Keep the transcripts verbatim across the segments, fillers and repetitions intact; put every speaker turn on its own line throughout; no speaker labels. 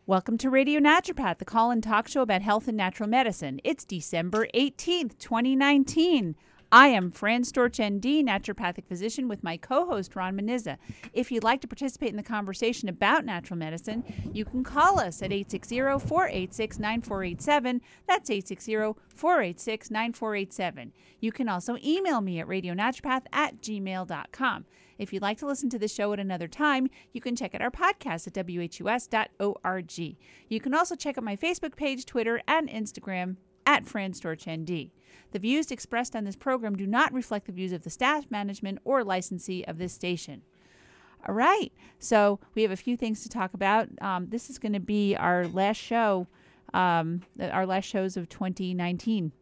Welcome to Radio Naturopath, the call-in talk show about health and natural medicine. It's December eighteenth, twenty nineteen. I am Fran Storch, N D, naturopathic physician, with my co-host, Ron Manizza. If you'd like to participate in the conversation about natural medicine, you can call us at eight six zero, four eight six, nine four eight seven. That's eight six zero, four eight six, nine four eight seven. You can also email me at radionaturopath at gmail dot com. If you'd like to listen to the show at another time, you can check out our podcast at W H U S dot org. You can also check out my Facebook page, Twitter, and Instagram at Fran Storch, N D. The views expressed on this program do not reflect the views of the staff, management, or licensee of this station. All right, so we have a few things to talk about. Um, this is going to be our last show, um, our last shows of twenty nineteen.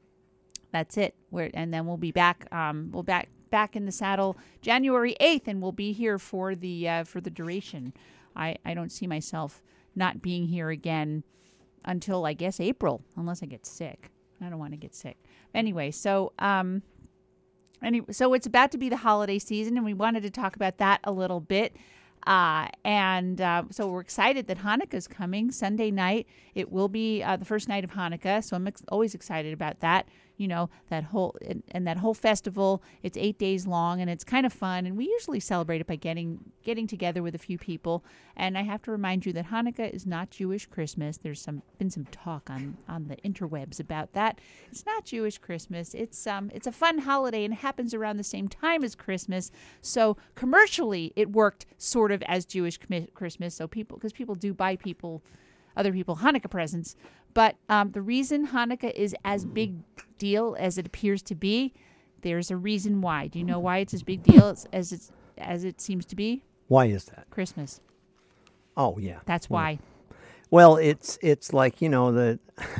That's it. We're, and then we'll be back. Um, we'll back back in the saddle January eighth, and we'll be here for the uh, for the duration. I, I don't see myself not being here again until, I guess, April, unless I get sick. I don't want to get sick. Anyway, so um, anyway, so it's about to be the holiday season, and we wanted to talk about that a little bit. Uh, and uh, so we're excited that Hanukkah's coming Sunday night. It will be uh, the first night of Hanukkah, so I'm ex- always excited about that. You know, that whole and, and that whole festival. It's eight days long, and it's kind of fun. And we usually celebrate it by getting getting together with a few people. And I have to remind you that Hanukkah is not Jewish Christmas. There's some been some talk on, on the interwebs about that. It's not Jewish Christmas. It's um it's a fun holiday, and it happens around the same time as Christmas. So commercially, it worked sort of as Jewish Christmas. So people, because people do buy people. other people Hanukkah presents. But um, the reason Hanukkah is as big deal as it appears to be, there's a reason why. Do you know why it's as big deal as, as it's as it seems to be?
Why is that?
Christmas.
Oh, yeah.
That's why.
Well, it's it's like, you know, the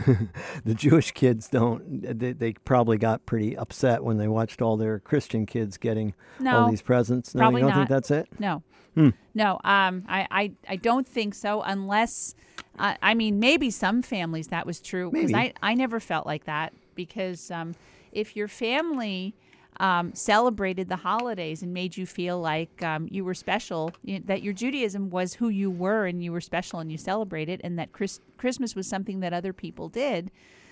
the Jewish kids don't, they, they probably got pretty upset when they watched all their Christian kids getting
No,
all these presents. No,
probably
you don't
not.
think that's it?
No.
Hmm.
No, um, I, I, I don't think so unless, uh, I mean, maybe some families that was true. Because I,
Maybe.
I never felt like that because um, if your family um, celebrated the holidays and made you feel like um, you were special, you, that your Judaism was who you were and you were special and you celebrated, and that Chris, Christmas was something that other people did,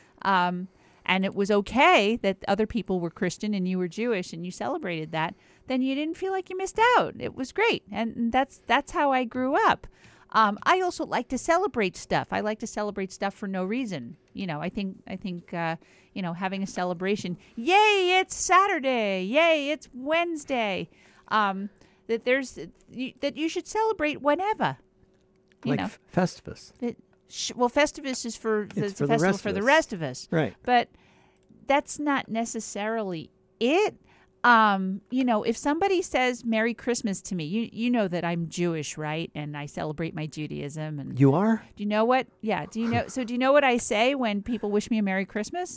um, and it was okay that other people were Christian and you were Jewish and you celebrated that, then you didn't feel like you missed out. It was great. And that's that's how I grew up. Um, I also like to celebrate stuff. I like to celebrate stuff for no reason. You know, I think, I think uh, you know, having a celebration, yay, it's Saturday, yay, it's Wednesday, um, that there's, that you should celebrate whenever, you
Like
know.
F- Festivus.
That, sh- well, Festivus is for the,
It's
the
for the
festival
rest
for
of
the
us.
rest of us.
Right.
But that's not necessarily it. Um, you know, if somebody says Merry Christmas to me, you you know that I'm Jewish, right? And I celebrate my Judaism. And
You are?
do you know what? Yeah. Do you know? So do you know what I say when people wish me a Merry Christmas?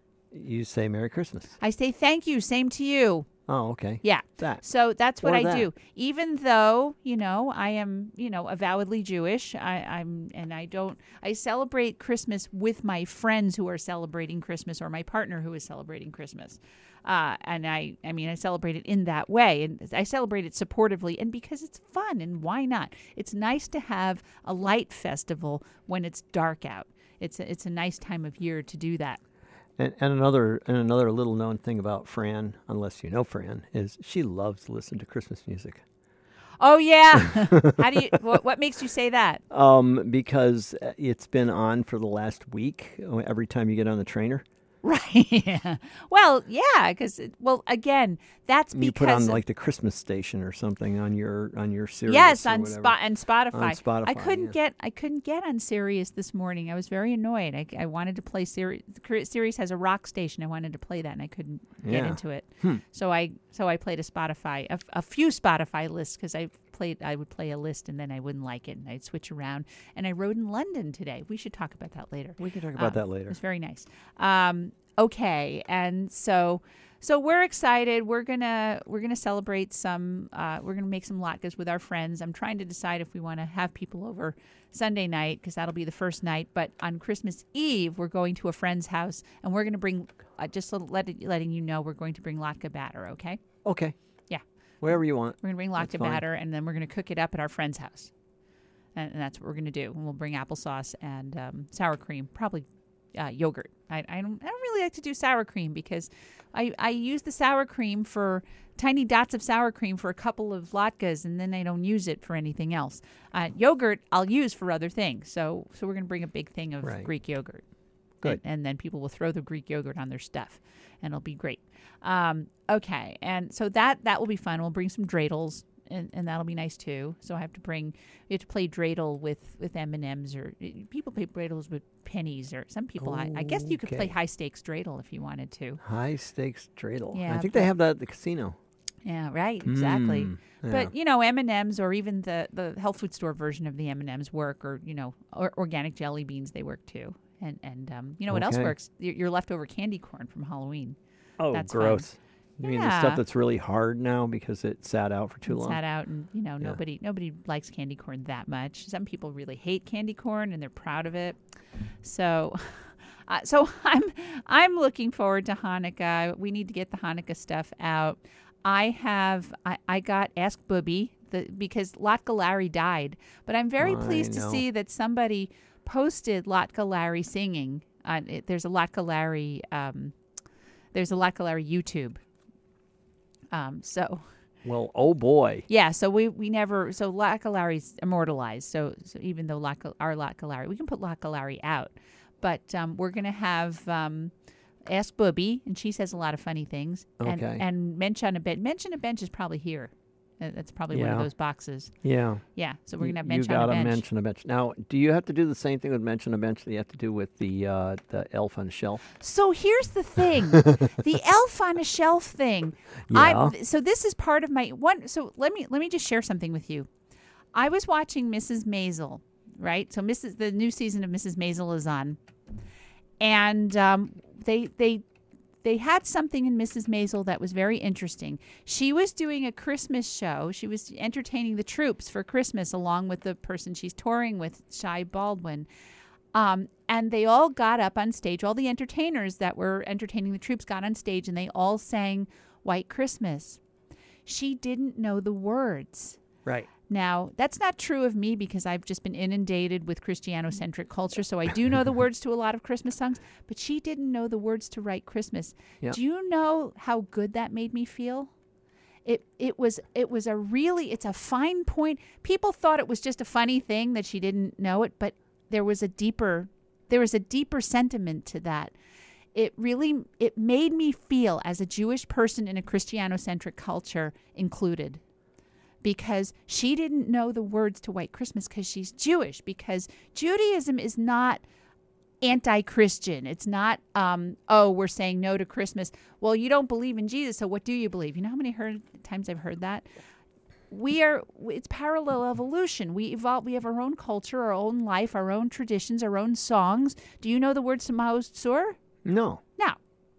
You say Merry Christmas.
I say thank you. Same to you.
Oh, okay.
Yeah.
That.
So that's what
Or
I
that.
do. Even though, you know, I am, you know, avowedly Jewish, I, I'm, and I don't, I celebrate Christmas with my friends who are celebrating Christmas or my partner who is celebrating Christmas. Uh, and I, I mean, I celebrate it in that way, and I celebrate it supportively, and because it's fun, and why not? It's nice to have a light festival when it's dark out. It's a, it's a nice time of year to do that.
And, and another and another little known thing about Fran, unless you know Fran, is she loves to listen to Christmas music.
Oh yeah. How do you? What, what makes you say that?
Um, because it's been on for the last week. Every time you get on the trainer,
Right. Yeah. Well, yeah, because well, again, that's because
you put on like the Christmas station or something on your on your Sirius.
yes
or
on
whatever.
spot and Spotify.
On Spotify,
I couldn't
yeah.
get I couldn't get on Sirius this morning. I was very annoyed. I, I wanted to play Sirius. Sirius has a rock station. I wanted to play that, and I couldn't get
Yeah.
into it.
Hmm.
So I so I played a Spotify, a, a few Spotify lists because I played. I would play a list and then I wouldn't like it, and I'd switch around. And I rode in London today. We should talk about that later.
We can talk about
Um,
that
It
later.
was very nice. Um, okay, and so so we're excited. We're gonna we're gonna celebrate some. Uh, we're gonna make some latkes with our friends. I'm trying to decide if we want to have people over Sunday night because that'll be the first night. But on Christmas Eve, we're going to a friend's house, and we're gonna bring. Uh, just let it, letting you know, we're going to bring latke batter. Okay.
Okay.
Yeah.
Whatever you want.
We're gonna bring
That's
latke
fine.
batter, and then we're gonna cook it up at our friend's house. and, and that's what we're going to do. And we'll bring applesauce and um, sour cream, probably uh, yogurt. I, I, don't, I don't really like to do sour cream because I, I use the sour cream for tiny dots of sour cream for a couple of latkes, and then I don't use it for anything else. Uh, yogurt I'll use for other things. So so we're going to bring a big thing of
Right.
Greek yogurt.
Good.
And, and then people will throw the Greek yogurt on their stuff, and it'll be great. Um, okay, and so that that will be fun. We'll bring some dreidels, and, and that'll be nice too. So I have to bring, we have to play dreidel with, with M and M's, or people play dreidels with pennies, or some people, I, I guess you could play
Okay.
high stakes dreidel if you wanted to.
High stakes dreidel.
Yeah,
I think
but-
they have that at the casino.
Yeah, right, exactly.
Mm, yeah.
But you know, M and M's or even the, the health food store version of the M and M's work, or you know, or, organic jelly beans, they work too. And and um, you know what else
Okay.
works? Your, your leftover candy corn from Halloween.
Oh,
That's fun.
gross. You mean the
Yeah.
stuff that's really hard now because it sat out for too long?
Sat out, and you know,
Yeah.
nobody nobody likes candy corn that much. Some people really hate candy corn, and they're proud of it. So. Uh, so I'm I'm looking forward to Hanukkah. We need to get the Hanukkah stuff out. I have I, I got Ask Booby the because Latka Larry died, but I'm very
I
pleased to
know.
see that somebody posted Latka Larry singing. On it, there's a Latka Larry um, there's a Latka Larry YouTube. Um, so.
Well, oh boy.
Yeah, so we, we never so Latka Larry's immortalized. So so even though Latka, our Latka Larry, we can put Latka Larry out, but um, we're gonna have um, Ask Booby, and she says a lot of funny things. And,
Okay.
and Mensch on a Bench. Mensch on a Bench is probably here. Uh, That's probably one of
Yeah.
those boxes.
Yeah.
Yeah, so we're gonna have
you
Mensch on a
gotta
Bench.
mention a bench. Now, do you have to do the same thing with mention a bench that you have to do with the uh, the elf on the shelf?
So here's the thing, the elf on a shelf thing.
Yeah.
I, so this is part of my one. So let me let me just share something with you. I was watching Missus Maisel, right? So Missus the new season of Missus Maisel is on, and um, they they they had something in Missus Maisel that was very interesting. She was doing a Christmas show. She was entertaining the troops for Christmas along with the person she's touring with, Shai Baldwin. Um, and they all got up on stage. All the entertainers that were entertaining the troops got on stage, and they all sang White Christmas. She didn't know the words.
Right.
Now, that's not true of me because I've just been inundated with Christianocentric culture, so I do know the words to a lot of Christmas songs, but she didn't know the words to White Christmas.
Yep.
Do you know how good that made me feel? It it was it was a really it's a fine point. People thought it was just a funny thing that she didn't know it, but there was a deeper there was a deeper sentiment to that. It really it made me feel as a Jewish person in a Christianocentric culture included. Because she didn't know the words to White Christmas because she's Jewish. Because Judaism is not anti-Christian. It's not, um, oh, we're saying no to Christmas. Well, you don't believe in Jesus, so what do you believe? You know how many heard, times I've heard that? We are, it's parallel evolution. We evolve, we have our own culture, our own life, our own traditions, our own songs. Do you know the words to Maoz Tzur?
No.
No.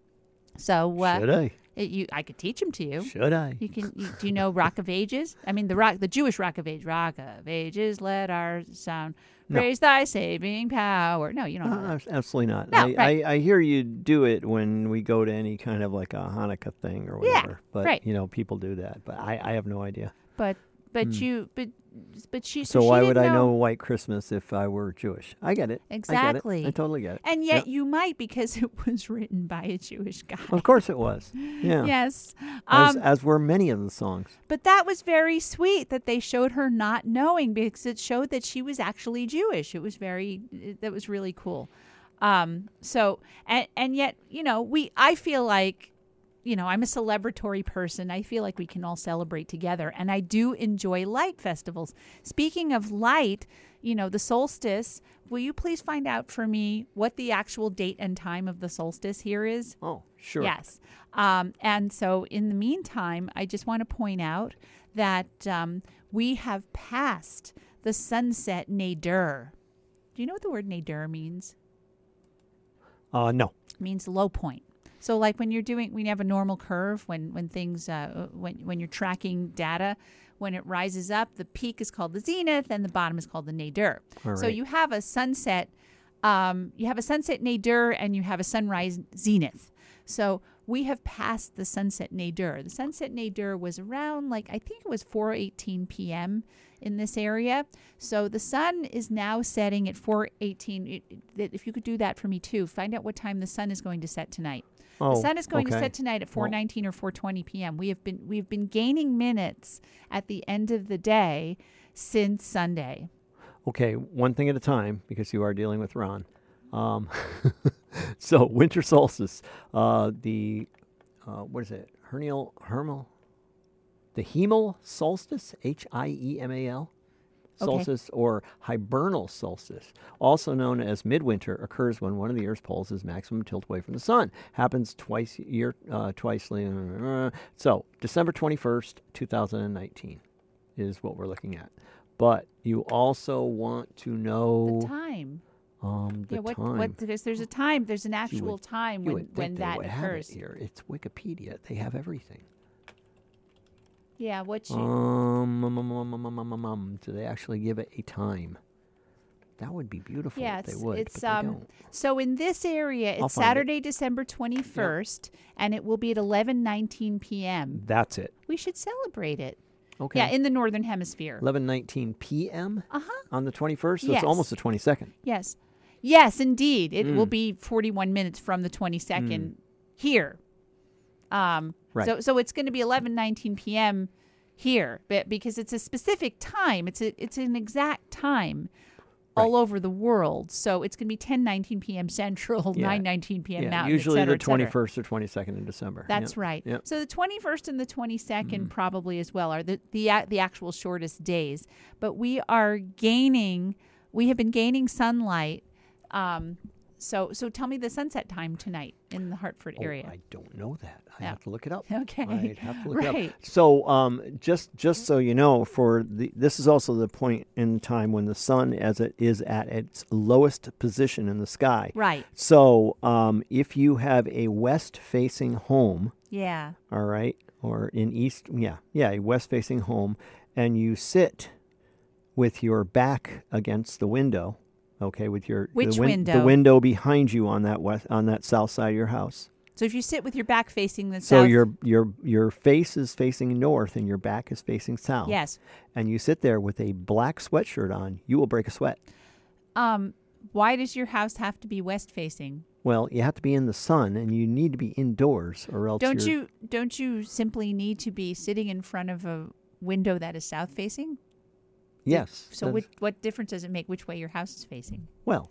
So, uh,
Should I?
it, you, I could teach them to you.
Should I?
You can. You, do you know Rock of Ages? I mean, the rock, the Jewish Rock of Ages. Rock of Ages, let our sound
No.
praise thy saving power. No, you don't know
Uh,
that.
abs- absolutely not.
No,
I,
right.
I, I hear you do it when we go to any kind of like a Hanukkah thing or
Yeah,
whatever. But
right.
you know, people do that. But I, I have no idea.
But but you but but she.
So
she
why would
didn't
I know White Christmas if I were Jewish? I get it. I
Exactly.
get it. I totally get it.
And yet
Yep.
you might because it was written by a Jewish guy.
Of course it was. Yeah.
Yes.
As,
Um,
as were many of the songs.
But that was very sweet that they showed her not knowing because it showed that she was actually Jewish. It was very, it, that was really cool. Um, so, and, and yet, you know, we, I feel like, you know, I'm a celebratory person. I feel like we can all celebrate together. And I do enjoy light festivals. Speaking of light, you know, the solstice, will you please find out for me what the actual date and time of the solstice here is?
Oh, sure.
Yes. Um, and so in the meantime, I just want to point out that um, we have passed the sunset nadir. Do you know what the word nadir means?
Uh, no.
It means low point. So like when you're doing, when you have a normal curve, when, when things, uh, when, when you're tracking data, when it rises up, the peak is called the zenith and the bottom is called the nadir.
All
So
right.
you have a sunset, um, you have a sunset nadir and you have a sunrise zenith. So we have passed the sunset nadir. The sunset nadir was around, like, I think it was four eighteen p.m. in this area. So the sun is now setting at four eighteen. It, it, if you could do that for me too, find out what time the sun is going to set tonight.
Oh,
the sun is going
okay.
to set tonight at four nineteen or four twenty p.m. We have been we've been gaining minutes at the end of the day since Sunday.
Okay, one thing at a time, because you are dealing with Ron. Um, so winter solstice, uh, the uh, what is it? Hernial Hermal, the Hemal solstice, H I E M A L. Solstice
Okay.
or hibernal solstice, also known as midwinter, occurs when one of the Earth's poles is maximum tilt away from the sun. Happens twice a year, uh, twice. Uh, so December twenty-first, two thousand nineteen is what we're looking at. But you also want to know
The time.
Um, the
yeah, what,
time.
what, there's, there's a time. There's an actual
would-
time
you
when,
would think
when
they
that
would have it
occurs.
here. It's Wikipedia. They have everything.
Yeah, what you...
Um, um, um, um, um, um, um, um, do they actually give it a time? That would be beautiful
Yeah,
if they
it's,
would,
it's
but
um.
they don't.
So in this area,
I'll
it's
find it.
Saturday, December twenty-first, and it will be at eleven nineteen p.m.
That's it.
We should celebrate it.
Okay.
Yeah, in the northern hemisphere.
eleven nineteen p.m.
Uh-huh.
on the twenty-first, so
Yes.
it's almost the twenty-second.
Yes. Yes, indeed. It will
Mm.
be forty-one minutes from the twenty-second here. Um,
Right.
So so it's going to be eleven nineteen p.m. here, but because it's a specific time. It's a, it's an exact time all over the world. So it's going to be ten nineteen p.m. Central,
Yeah.
nine nineteen p.m.
Yeah,
Mountain,
usually
et cetera,
the
et cetera.
twenty-first or twenty-second in December.
That's
Yep.
right.
Yep.
So the twenty-first and the twenty-second
Mm.
probably as well are the, the a- the actual shortest days. But we are gaining, we have been gaining sunlight. Um, so so tell me the sunset time tonight in the Hartford
Oh,
area.
I don't know that. I
Yeah.
have to look it up.
Okay.
I'd have to look it
Right.
up. So, um, just just so you know, for the this is also the point in time when the sun, as it is at its lowest position in the sky.
Right.
So, um, if you have a west-facing home,
Yeah.
all right, or in east, yeah, yeah, a west-facing home, and you sit with your back against the window, okay, with your
Which
the win-
window?
The window behind you on that west on that south side of your house.
So if you sit with your back facing the
So
south.
your your your face is facing north and your back is facing south.
Yes.
And you sit there with a black sweatshirt on, you will break a sweat.
Um, why does your house have to be west facing?
Well, you have to be in the sun and you need to be indoors or else
Don't
you're,
you don't you simply need to be sitting in front of a window that is south facing?
Yes.
So
that's-
which, what difference does it make which way your house is facing?
Well,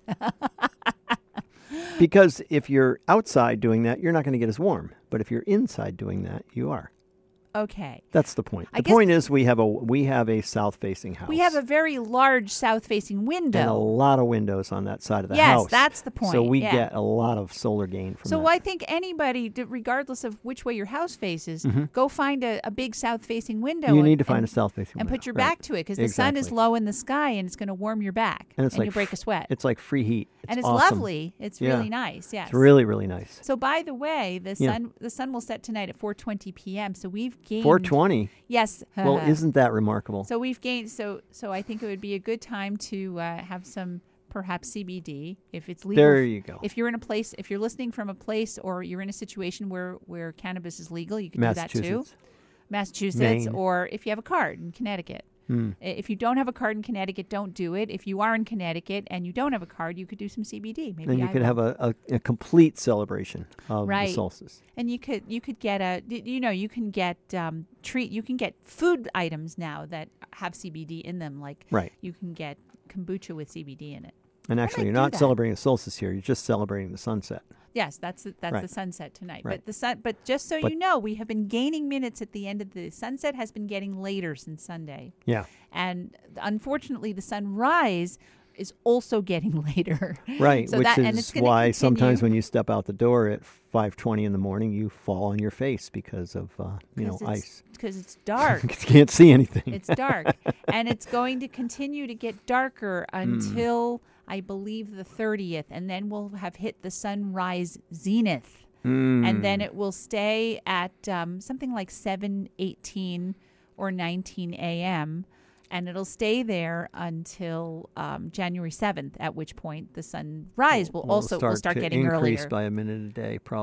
because if you're outside doing that, you're not going to get as warm. But if you're inside doing that, you are.
Okay.
That's the point.
I
The
guess-
point is we have a we have a south-facing house.
We have a very large south-facing
and a
window.
lot of windows on that side of the
Yes,
house.
that's the point.
So we
yeah.
get a lot of solar gain from
So
that.
I think anybody, d- regardless of which way your house faces, go find a, a big south-facing window.
Mm-hmm. You
and,
need to find
and,
a south-facing
and
window.
put your
right.
back to it because the sun is
Exactly.
low in the sky and it's going to warm your back
And it's like
you break
f-
a sweat.
It's like free heat. It's
and it's
awesome.
lovely. It's
Yeah.
really nice. Yes.
It's really, really nice.
So by the way, the
Yeah.
sun the sun will set tonight at four twenty p.m. So we've gained
four twenty.
Yes.
Well, isn't that remarkable?
So we've gained. So so I think it would be a good time to uh, have some perhaps C B D if it's legal.
There you go.
If you're in a place, if you're listening from a place, or you're in a situation where where cannabis is legal, you can do that too.
Massachusetts.
Massachusetts,
Maine.
or if you have a card in Connecticut.
Hmm.
I- If you don't have a card in Connecticut, don't do it. If you are in Connecticut and you don't have a card, you could do some C B D. Maybe
Then you
I
could
will.
have a, a, a complete celebration of
Right.
the solstice.
And you could you could get a d- you know you can get um, treat you can get food items now that have C B D in them, like
Right.
you can get kombucha with C B D in it.
And actually,
might
you're
do
not
that.
celebrating the solstice here. You're just celebrating the sunset.
Yes, that's the, that's
Right.
the sunset tonight.
Right.
But the sun but just so
But-
you know, we have been gaining minutes at the end of the sunset has been getting later since Sunday.
Yeah.
And unfortunately the sunrise is also getting later.
Right.
So
Which
that- and
is
it's gonna
why sometimes
continue.
when you step out the door at five twenty in the morning, you fall on your face because of, uh, you know,
'Cause it's-
ice.
Because it's dark.
You can't see anything.
It's dark. And it's going to continue to get darker
Hmm.
until I believe the thirtieth. And then we'll have hit the sunrise zenith.
Mm.
And then it will stay at um, something like seven eighteen or nineteen a.m. And it'll stay there until um, January seventh, at which point the sunrise will
We'll
also will start
to
getting
increase
earlier.
by a minute a day, probably.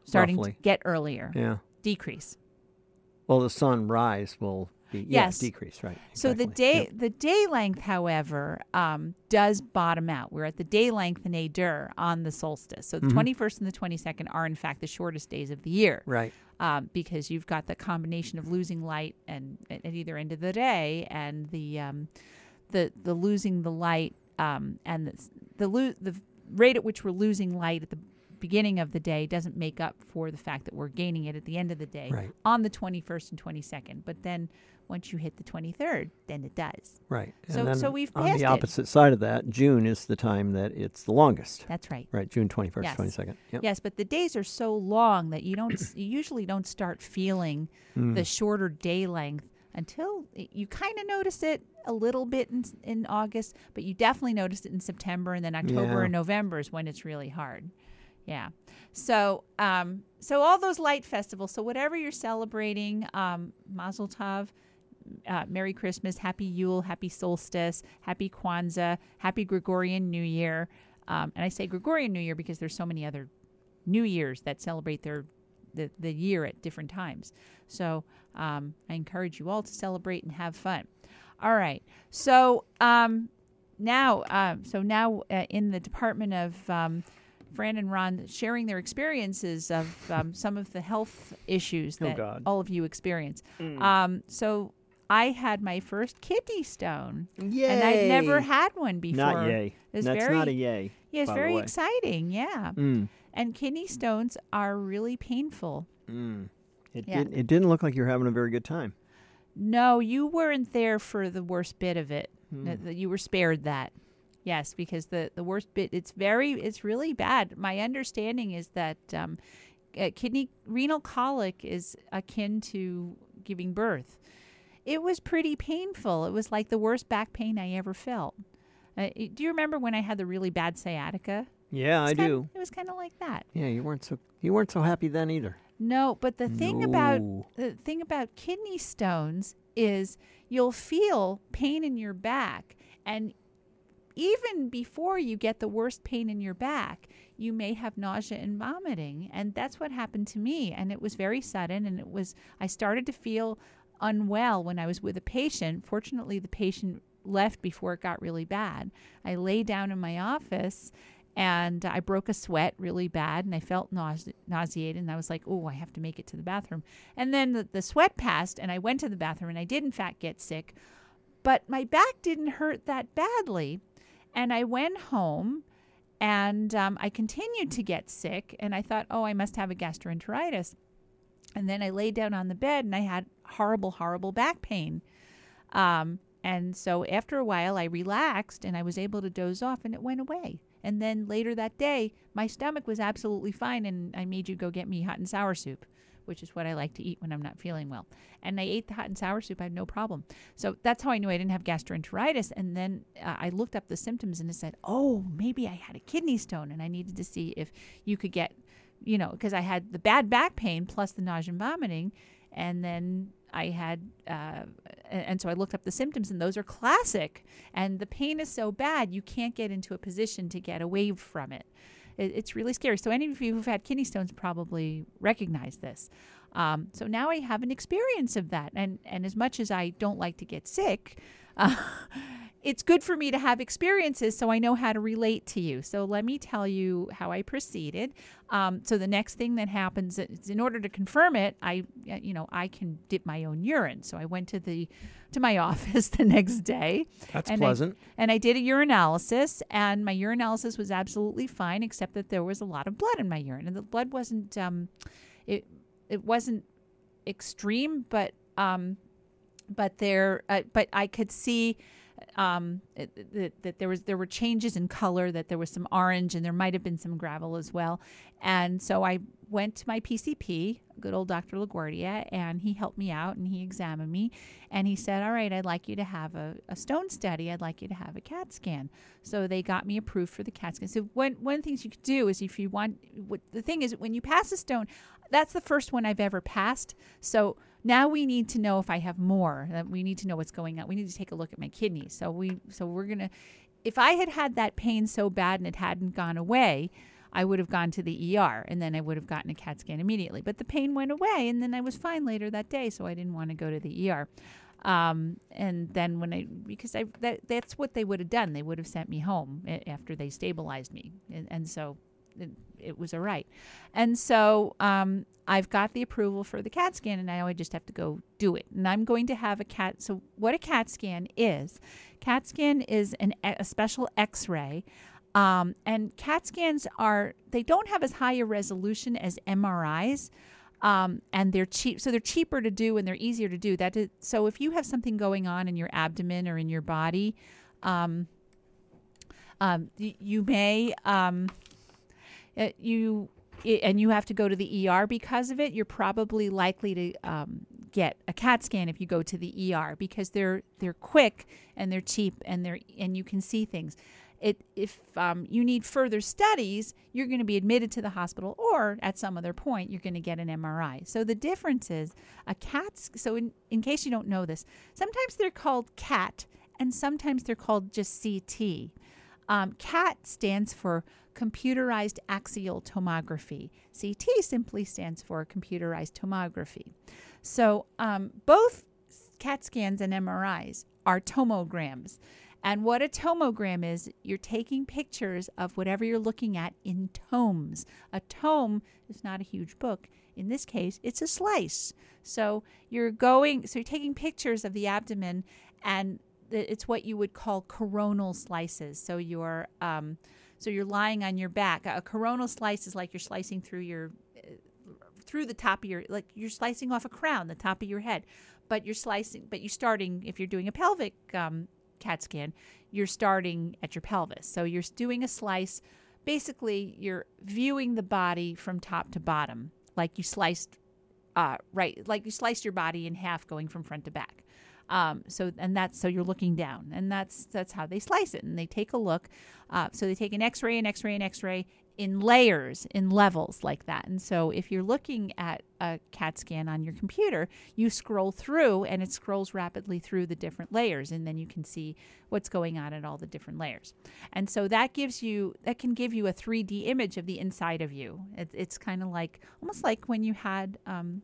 starting
roughly.
to get earlier.
Yeah.
Decrease.
Well, the sunrise will be yeah,
Yes.
decrease, right.
So the
exactly.
day
Yep.
the day length, however, um, does bottom out. We're at the day length nadir on the solstice. So the
Mhm.
twenty-first and the twenty-second are, in fact, the shortest days of the year.
Right.
Um, because you've got the combination of losing light and at either end of the day, and the um, the the losing the light um, and the the, lo- the rate at which we're losing light at the beginning of the day doesn't make up for the fact that we're gaining it at the end of the day
Right.
on the twenty-first and twenty-second. But then once you hit the twenty-third, then it does.
Right.
So-
and then
so we've
on
passed
the
it.
opposite side of that, June is the time that it's the longest.
That's right.
Right, June twenty-first,
Yes.
twenty-second. Yep.
Yes, but the days are so long that you don't s- you usually don't start feeling
Mm.
the shorter day length until y- you kind of notice it a little bit in, s- in August, but you definitely notice it in September, and then October
Yeah.
and November is when it's really hard. Yeah. So, um, so all those light festivals. So whatever you're celebrating, um, Mazel Tov, uh, Merry Christmas, Happy Yule, Happy Solstice, Happy Kwanzaa, Happy Gregorian New Year. Um, and I say Gregorian New Year because there's so many other New Years that celebrate their the, the year at different times. So um, I encourage you all to celebrate and have fun. All right. So um, now, um, so now uh, in the Department of um, Fran and Ron sharing their experiences of um, some of the health issues
Oh,
that
God.
all of you experience.
Mm.
Um, so I had my first kidney stone,
Yay!
and I'd never had one before.
Not yay.
It was
That's
very,
not a yay.
yeah, it's
by the
very
way.
exciting. Yeah,
Mm.
and kidney stones are really painful.
Mm. It,
Yeah.
did, it didn't look like you were having a very good time.
No, you weren't there for the worst bit of it.
Hmm.
That- that You were spared that. Yes, because the, the worst bit, it's very, it's really bad. My understanding is that um, uh, kidney renal colic is akin to giving birth. It was pretty painful. It was like the worst back pain I ever felt. Uh, it- do you remember when I had the really bad sciatica?
Yeah, I
It's kinda-
do.
It was kind of like that.
Yeah, you weren't so you weren't so happy then either.
No, but the thing about
No.
the thing about kidney stones is you'll feel pain in your back, and even before you get the worst pain in your back, you may have nausea and vomiting, and that's what happened to me. And it was very sudden, and it was I started to feel unwell when I was with a patient. Fortunately, the patient left before it got really bad. I lay down in my office, and I broke a sweat really bad, and I felt nause- nauseated, and I was like, oh, I have to make it to the bathroom. And then the, the sweat passed, and I went to the bathroom, and I did, in fact, get sick. But my back didn't hurt that badly, and I went home, and um, I continued to get sick, and I thought, oh, I must have a gastroenteritis. And then I laid down on the bed, and I had horrible, horrible back pain. Um, and so after a while, I relaxed, and I was able to doze off, and it went away. And then later that day, my stomach was absolutely fine, and I made you go get me hot and sour soup, which is what I like to eat when I'm not feeling well. And I ate the hot and sour soup. I had no problem. So that's how I knew I didn't have gastroenteritis. And then uh, I looked up the symptoms, and it said, oh, maybe I had a kidney stone, and I needed to see if you could get, you know, because I had the bad back pain plus the nausea and vomiting. And then I had, uh, and so I looked up the symptoms, and those are classic. And the pain is so bad, you can't get into a position to get away from it. it it's really scary. So any of you who've had kidney stones probably recognize this. Um, so now I have an experience of that. And, and as much as I don't like to get sick, uh, it's good for me to have experiences so I know how to relate to you. So let me tell you how I proceeded. Um, so the next thing that happens is, in order to confirm it, I, you know, I can dip my own urine. So I went to the, to my office the next day.
That's
and
pleasant.
I, and I did a urinalysis, and my urinalysis was absolutely fine, except that there was a lot of blood in my urine, and the blood wasn't, um, it, it wasn't extreme, but, um, but there, uh, but I could see. Um, that, that there was there were changes in color, that there was some orange, and there might have been some gravel as well. And so I went to my P C P, good old Doctor LaGuardia, and he helped me out, and he examined me, and he said, all right, I'd like you to have a, a stone study. I'd like you to have a CAT scan. So they got me approved for the CAT scan. So one, one of the things you could do is, if you want, what, the thing is, when you pass a stone, that's the first one I've ever passed. So now we need to know if I have more. Uh, we need to know what's going on. We need to take a look at my kidneys. So we, so we're gonna. If I had had that pain so bad and it hadn't gone away, I would have gone to the E R, and then I would have gotten a CAT scan immediately. But the pain went away, and then I was fine later that day, so I didn't want to go to the E R. Um, and then when I, because I, that, that's what they would have done. They would have sent me home a- after they stabilized me. And, and so it, it was all right. And so um, I've got the approval for the CAT scan, and now I just have to go do it. And I'm going to have a CAT. So what a CAT scan is, CAT scan is an, a special X-ray. Um, and CAT scans are, they don't have as high a resolution as M R Is. Um, and they're cheap, so they're cheaper to do and they're easier to do. That is, so if you have something going on in your abdomen or in your body, um, um, y- you may um, uh, you I- and you have to go to the E R because of it. You're probably likely to um, get a CAT scan if you go to the E R because they're they're quick and they're cheap and they're and you can see things. It, if um, you need further studies, you're going to be admitted to the hospital, or at some other point, you're going to get an M R I. So the difference is a CAT. So in, in case you don't know this, sometimes they're called CAT, and sometimes they're called just C T. Um, CAT stands for computerized axial tomography. C T simply stands for computerized tomography. So um, both CAT scans and M R Is are tomograms. And what a tomogram is, you're taking pictures of whatever you're looking at in tomes. A tome is not a huge book. In this case, it's a slice. So you're going, so you're taking pictures of the abdomen, and it's what you would call coronal slices. So you're, um, so you're lying on your back. A coronal slice is like you're slicing through your, uh, through the top of your, like you're slicing off a crown, the top of your head. But you're slicing, but you're starting, if you're doing a pelvic um CAT scan, you're starting at your pelvis. So you're doing a slice. Basically, you're viewing the body from top to bottom, like you sliced, uh, right, like you sliced your body in half, going from front to back. Um, so and that's so you're looking down, and that's that's how they slice it. And they take a look. Uh, so they take an X-ray, an X-ray, an X-ray in layers, in levels like that. And so if you're looking at a CAT scan on your computer, you scroll through, and it scrolls rapidly through the different layers, and then you can see what's going on at all the different layers. And so that gives you, that can give you a three D image of the inside of you. It, it's kind of like, almost like when you had, um,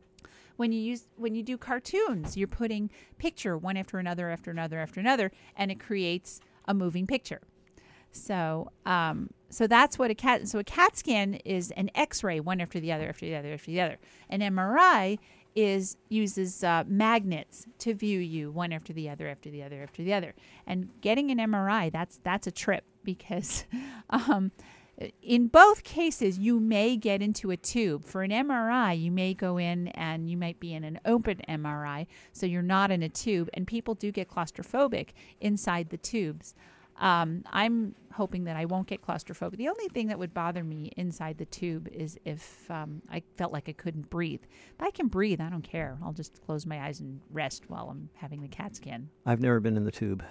when you use, when you do cartoons, you're putting picture one after another, after another, after another, and it creates a moving picture. So, um, so that's what a CAT. So a CAT scan is an X-ray, one after the other, after the other, after the other. An M R I is uses uh, magnets to view you one after the other, after the other, after the other. And getting an M R I, that's that's a trip because, um, in both cases, you may get into a tube. For an M R I, you may go in and you might be in an open M R I, so you're not in a tube. And people do get claustrophobic inside the tubes. Um, I'm hoping that I won't get claustrophobic. The only thing that would bother me inside the tube is if um, I felt like I couldn't breathe. If I can breathe, I don't care. I'll just close my eyes and rest while I'm having the CAT scan.
I've never been in the tube.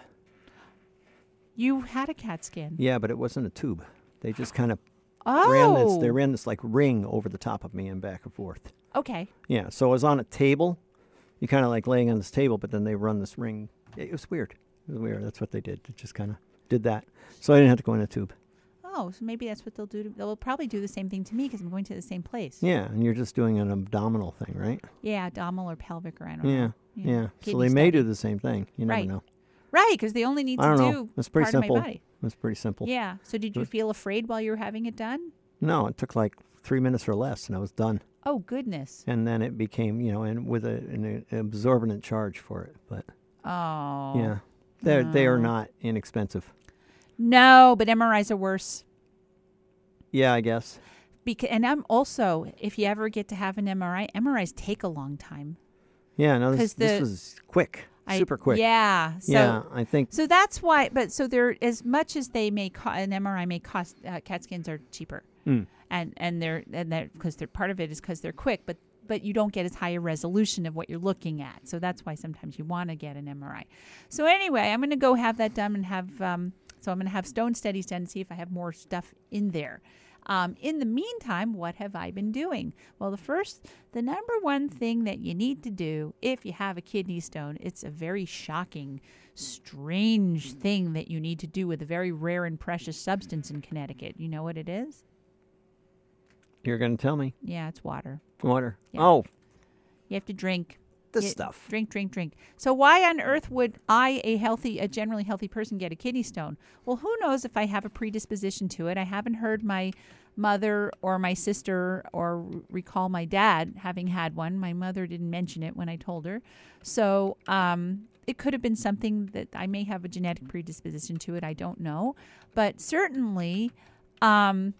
You had a CAT scan?
Yeah, but it wasn't a tube. They just kind of
oh.
ran this. They ran this like ring over the top of me and back and forth.
Okay.
Yeah, so I was on a table. You kind of like laying on this table, but then they run this ring. It was weird. It was weird. That's what they did. It just kind of did that. So I didn't have to go in a tube.
Oh, so maybe that's what they'll do. To, they'll probably do the same thing to me because I'm going to the same place.
Yeah, and you're just doing an abdominal thing, right?
Yeah, abdominal or pelvic, or I don't
yeah,
know.
Yeah, yeah. So
Kidney
they may
study.
do the same thing. You never
Right.
know.
Right, because they only need
I don't
to
know.
do
It's pretty
part
simple.
of my body.
It's pretty simple.
Yeah. So did you
But-
feel afraid while you were having it done?
No, it took like three minutes or less, and I was done.
Oh, goodness.
And then it became, you know, and with a, an, an absorbent charge for it. But
Oh.
yeah, they they are
No.
not inexpensive.
No, but M R Is are worse.
Yeah, I guess.
Because, and I'm also, if you ever get to have an M R I, M R Is take a long time.
Yeah, no,
'Cause
this, this
the-
was quick,
I-
super quick.
Yeah. So,
yeah, I think.
So that's why, but so they're, as much as they may cost, an M R I may cost, uh, CAT scans are cheaper.
Mm.
And, and they're, and they're, because they're, part of it is because they're quick, but, but you don't get as high a resolution of what you're looking at. So that's why sometimes you want to get an M R I. So anyway, I'm going to go have that done and have, um, so I'm going to have stone studies done and see if I have more stuff in there. Um, in the meantime, what have I been doing? Well, the first, the number one thing that you need to do if you have a kidney stone, it's a very shocking, strange thing that you need to do with a very rare and precious substance in Connecticut. You know what it is?
You're going to tell me.
Yeah, it's water.
Water.
Yeah.
Oh,
You have to drink.
this
You-
stuff.
Drink, drink, drink. So why on earth would I, a healthy, a generally healthy person, get a kidney stone? Well, who knows if I have a predisposition to it? I haven't heard my mother or my sister or r- recall my dad having had one. My mother didn't mention it when I told her. So um, it could have been something that I may have a genetic predisposition to it. I don't know. But certainly um,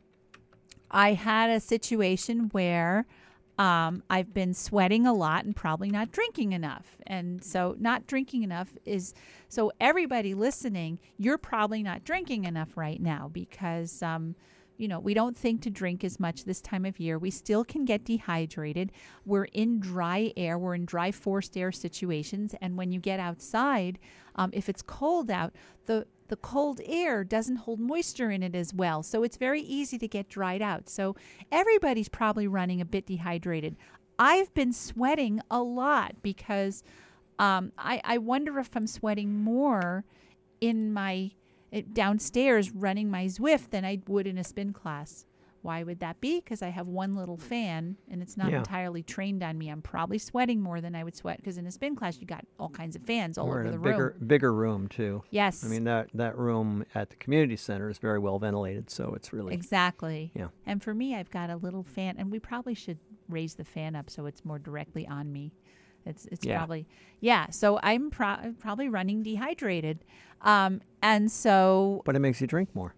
I had a situation where Um, I've been sweating a lot and probably not drinking enough. And so not drinking enough is, so everybody listening, you're probably not drinking enough right now because, um, you know, we don't think to drink as much this time of year. We still can get dehydrated. We're in dry air. We're in dry forced air situations. And when you get outside, um, if it's cold out, the the cold air doesn't hold moisture in it as well. So it's very easy to get dried out. So everybody's probably running a bit dehydrated. I've been sweating a lot because um, I, I wonder if I'm sweating more in my uh, downstairs running my Zwift than I would in a spin class. Why would that be? Because I have one little fan and it's not
Yeah.
entirely trained on me. I'm probably sweating more than I would sweat because in a spin class you got all kinds of fans all
We're
over
in a
the
bigger,
room.
bigger room, too.
Yes.
I mean, that, that room at the community center is very well ventilated, so it's really...
Exactly.
Yeah.
And for me, I've got a little fan, and we probably should raise the fan up so it's more directly on me. It's it's
Yeah.
probably yeah. So I'm pro- probably running dehydrated, um, and so
But it makes you drink more.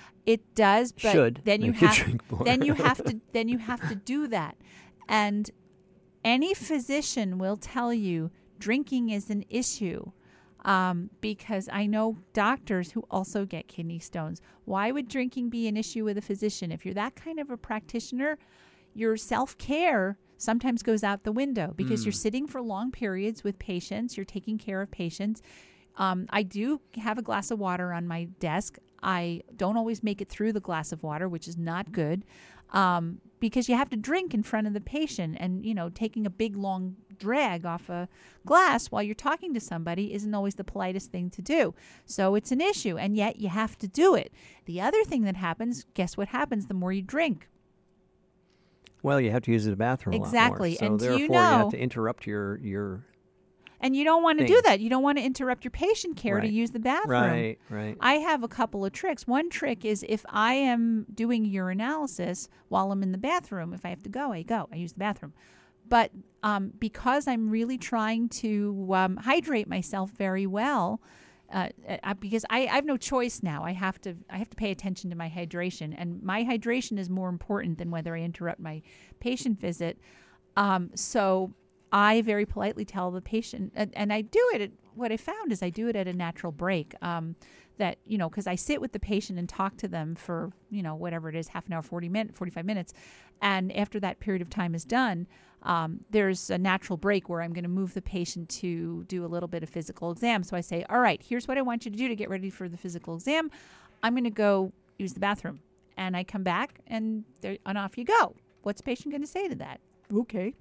it does. But
Should
then you
make you
have
drink more.
then you have to then you have to do that, and any physician will tell you drinking is an issue. Um, because I know doctors who also get kidney stones. Why would drinking be an issue with a physician? If you're that kind of a practitioner, your self-care sometimes goes out the window because you're sitting for long periods with patients. You're taking care of patients. Um, I do have a glass of water on my desk. I don't always make it through the glass of water, which is not good, um, because you have to drink in front of the patient. And, you know, taking a big, long drag off a glass while you're talking to somebody isn't always the politest thing to do. So it's an issue, and yet you have to do it. The other thing that happens, guess what happens the more you drink?
Well, you have to use the bathroom
Exactly.
a lot more. So
And do you
therefore, you
know-
have to interrupt your... your
And you don't want to do
Thing.
that. You don't want to interrupt your patient care to
Right.
use the bathroom.
right, right.
I have a couple of tricks. One trick is if I am doing urinalysis while I'm in the bathroom, if I have to go, I go. I use the bathroom. But um, because I'm really trying to um, hydrate myself very well, uh, uh, because I, I have no choice now. I have to I have to pay attention to my hydration, and my hydration is more important than whether I interrupt my patient visit. Um, so I very politely tell the patient, and, and I do it. At, what I found is I do it at a natural break. Um, that you know, because I sit with the patient and talk to them for you know whatever it is, half an hour, forty minutes, forty-five minutes, and after that period of time is done, um, there's a natural break where I'm going to move the patient to do a little bit of physical exam. So I say, all right, here's what I want you to do to get ready for the physical exam. I'm going to go use the bathroom, and I come back, and there, and off you go. What's the patient going to say to that? Okay.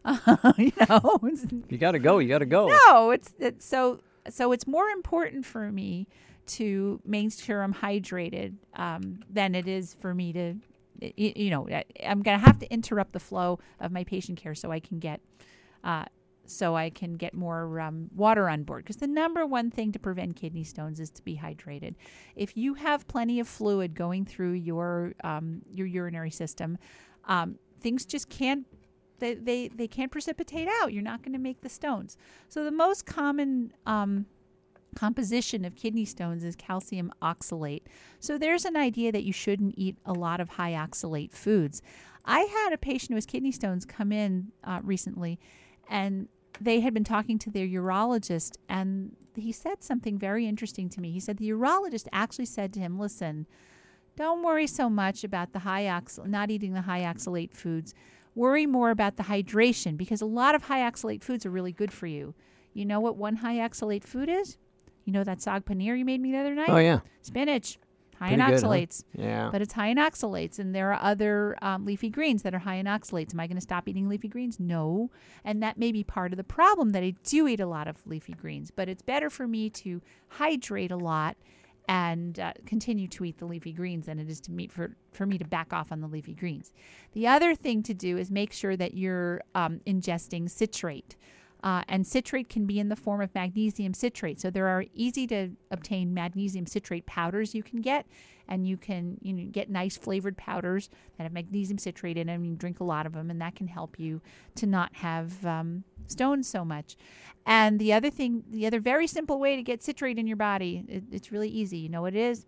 you know,
You got to go. You got to go.
no, it's, it's so so it's more important for me to make sure I'm hydrated um, than it is for me to, you, you know, I- I'm going to have to interrupt the flow of my patient care so I can get, uh, so I can get more um, water on board. Because the number one thing to prevent kidney stones is to be hydrated. If you have plenty of fluid going through your um, your urinary system, um, things just can't. They, they, they can't precipitate out. You're not going to make the stones. So the most common um, composition of kidney stones is calcium oxalate. So there's an idea that you shouldn't eat a lot of high oxalate foods. I had a patient who has kidney stones come in uh, recently, and they had been talking to their urologist, and he said something very interesting to me. He said the urologist actually said to him, listen, don't worry so much about the high ox- not eating the high oxalate foods. Worry more about the hydration, because a lot of high oxalate foods are really good for you. You know what one high oxalate food is? You know that saag paneer you made me the other night?
Oh, yeah.
Spinach, high
Pretty
in
good, huh?
oxalates.
Yeah.
But it's high in oxalates, and there are other um, leafy greens that are high in oxalates. Am I going to stop eating leafy greens? No. And that may be part of the problem, that I do eat a lot of leafy greens. But it's better for me to hydrate a lot and uh, continue to eat the leafy greens than it is to meet for, for me to back off on the leafy greens. The other thing to do is make sure that you're um, ingesting citrate. Uh, and citrate can be in the form of magnesium citrate. So there are easy to obtain magnesium citrate powders you can get, and you can you know get nice flavored powders that have magnesium citrate in them. You can drink a lot of them, and that can help you to not have um, stones so much. And the other thing, the other very simple way to get citrate in your body, it, it's really easy. You know what it is?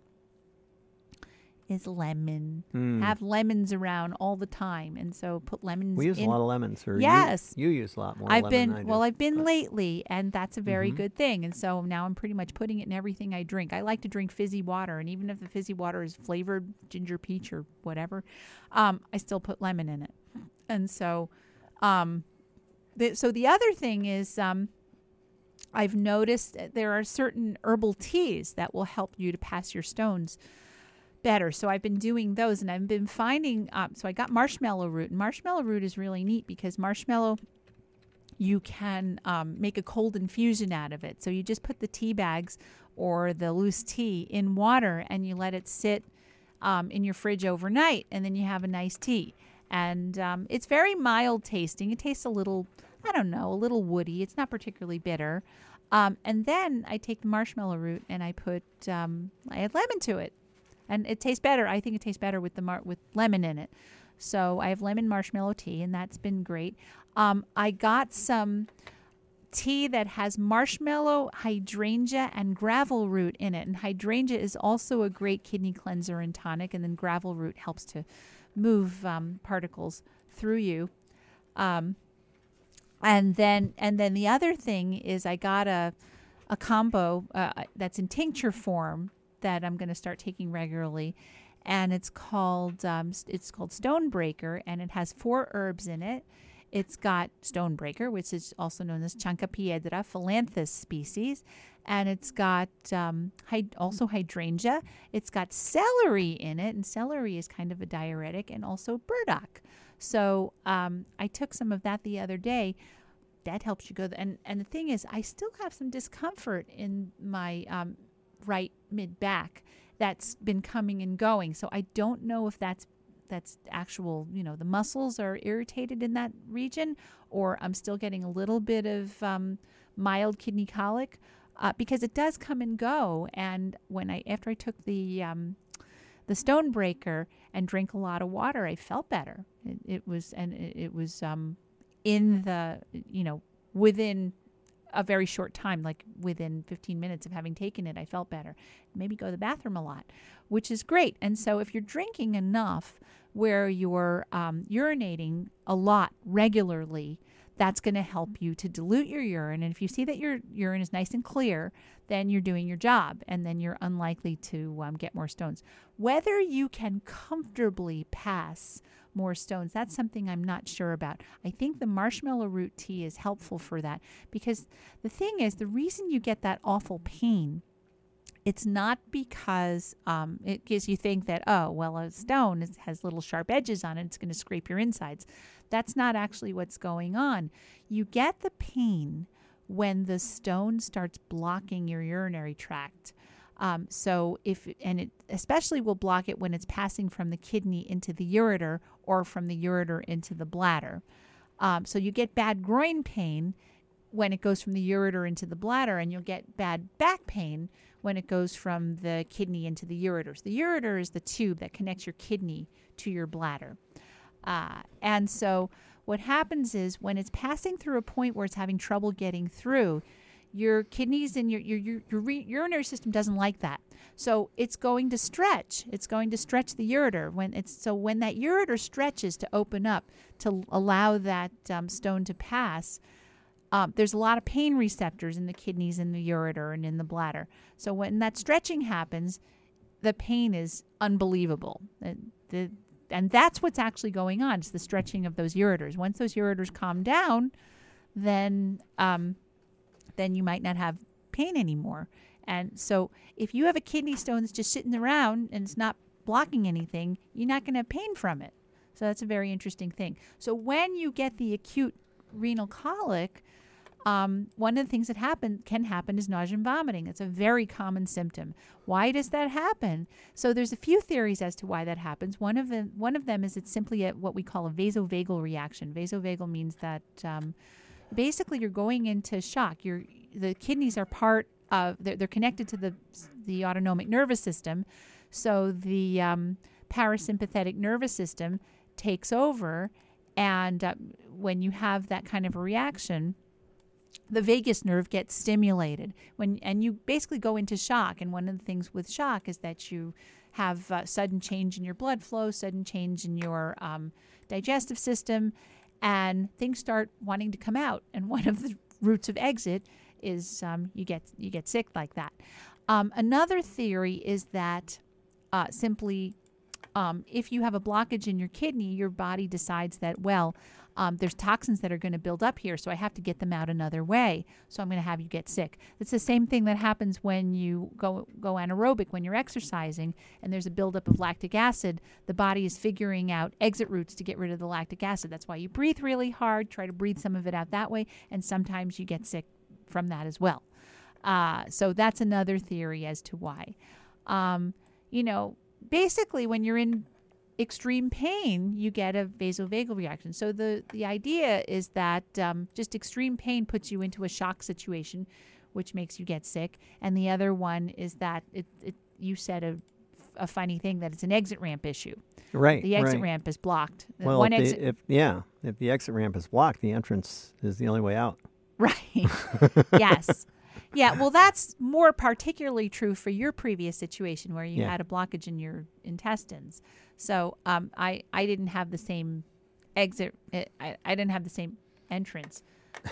Is lemon.
Mm.
Have lemons around all the time, and so put lemons.
We use
in.
a lot of lemons, or
yes,
you, you use a lot more.
I've
lemon
been
than I do.
well. I've been
But
lately, and that's a very
Mhm.
good thing. And so now I'm pretty much putting it in everything I drink. I like to drink fizzy water, and even if the fizzy water is flavored ginger peach or whatever, um, I still put lemon in it. And so, um, the, so the other thing is, um, I've noticed that there are certain herbal teas that will help you to pass your stones better. So I've been doing those, and I've been finding, um, so I got marshmallow root. And marshmallow root is really neat because marshmallow, you can um, make a cold infusion out of it. So you just put the tea bags or the loose tea in water, and you let it sit um, in your fridge overnight, and then you have a nice tea. And um, it's very mild tasting. It tastes a little, I don't know, a little woody. It's not particularly bitter. Um, and then I take the marshmallow root and I put, um, I add lemon to it. And it tastes better. I think it tastes better with the mar- with lemon in it. So I have lemon marshmallow tea, and that's been great. Um, I got some tea that has marshmallow, hydrangea, and gravel root in it. And hydrangea is also a great kidney cleanser and tonic, and then gravel root helps to move um, particles through you. Um, and then and then the other thing is I got a a combo uh, that's in tincture form that I'm going to start taking regularly, and it's called um, it's called Stonebreaker, and it has four herbs in it. It's got Stonebreaker, which is also known as Chancapiedra Philanthus species, and it's got um, hy- also hydrangea. It's got celery in it, and celery is kind of a diuretic, and also burdock. So um, I took some of that the other day. That helps you go. Th- and and the thing is, I still have some discomfort in my um, right mid back that's been coming and going. So I don't know if that's that's actual, you know, the muscles are irritated in that region, or I'm still getting a little bit of um, mild kidney colic uh, because it does come and go. And when I after I took the um, the Stonebreaker and drank a lot of water, I felt better. It, it was and it, it was um, in the you know within a very short time, like within fifteen minutes of having taken it, I felt better. Maybe go to the bathroom a lot, which is great. And so if you're drinking enough where you're um, urinating a lot regularly, that's going to help you to dilute your urine. And if you see that your urine is nice and clear, then you're doing your job, and then you're unlikely to um, get more stones. Whether you can comfortably pass more stones, that's something I'm not sure about. I think the marshmallow root tea is helpful for that, because the thing is, the reason you get that awful pain, it's not because um, it gives you think that, oh, well, a stone is, has little sharp edges on it, it's going to scrape your insides. That's not actually what's going on. You get the pain when the stone starts blocking your urinary tract. Um, so if, and it especially will block it when it's passing from the kidney into the ureter or from the ureter into the bladder. Um, so you get bad groin pain when it goes from the ureter into the bladder, and you'll get bad back pain when it goes from the kidney into the ureter. So the ureter is the tube that connects your kidney to your bladder. Uh, and so what happens is when it's passing through a point where it's having trouble getting through, your kidneys and your your your, your re- urinary system doesn't like that. So it's going to stretch. It's going to stretch the ureter. When it's so when that ureter stretches to open up to allow that um, stone to pass, um, there's a lot of pain receptors in the kidneys and the ureter and in the bladder. So when that stretching happens, the pain is unbelievable. The, the, and that's what's actually going on. It's the stretching of those ureters. Once those ureters calm down, then um, then you might not have pain anymore. And so if you have a kidney stone that's just sitting around and it's not blocking anything, you're not going to have pain from it. So that's a very interesting thing. So when you get the acute renal colic, Um, one of the things that happen can happen is nausea and vomiting. It's a very common symptom. Why does that happen? So there's a few theories as to why that happens. One of them, one of them is it's simply a, what we call a vasovagal reaction. Vasovagal means that um, basically you're going into shock. You're, the kidneys are part of, they're, they're connected to the the autonomic nervous system. So the um, parasympathetic nervous system takes over, and uh, when you have that kind of a reaction, the vagus nerve gets stimulated when, and you basically go into shock. And one of the things with shock is that you have uh, sudden change in your blood flow, sudden change in your um, digestive system, and things start wanting to come out. And one of the routes of exit is um, you get you get sick like that. Um, another theory is that uh, simply um, if you have a blockage in your kidney, your body decides that, well, Um, there's toxins that are going to build up here, so I have to get them out another way. So I'm going to have you get sick. It's the same thing that happens when you go go anaerobic, when you're exercising, and there's a buildup of lactic acid. The body is figuring out exit routes to get rid of the lactic acid. That's why you breathe really hard, try to breathe some of it out that way, and sometimes you get sick from that as well. Uh, so that's another theory as to why. Um, you know, basically when you're in extreme pain, you get a vasovagal reaction. So the, the idea is that um, just extreme pain puts you into a shock situation, which makes you get sick. And the other one is that it, it you said a, a funny thing, that it's an exit ramp issue.
Right.
The exit
right.
ramp is blocked.
Well,
One
if,
exit,
the, if yeah, if the exit ramp is blocked, the entrance is the only way out.
Right. Yes. Yeah, well, that's more particularly true for your previous situation where you
Yeah.
had a blockage in your intestines. So um, I, I didn't have the same exit. I, I didn't have the same entrance